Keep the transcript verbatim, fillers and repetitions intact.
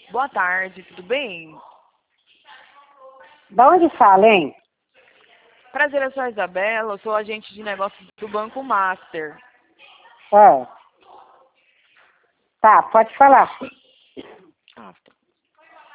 Boa tarde, tudo bem? Da onde fala, hein? Prazer, eu sou a Isabela, eu sou agente de negócios do Banco Master. É. Tá, pode falar. Ah, tá.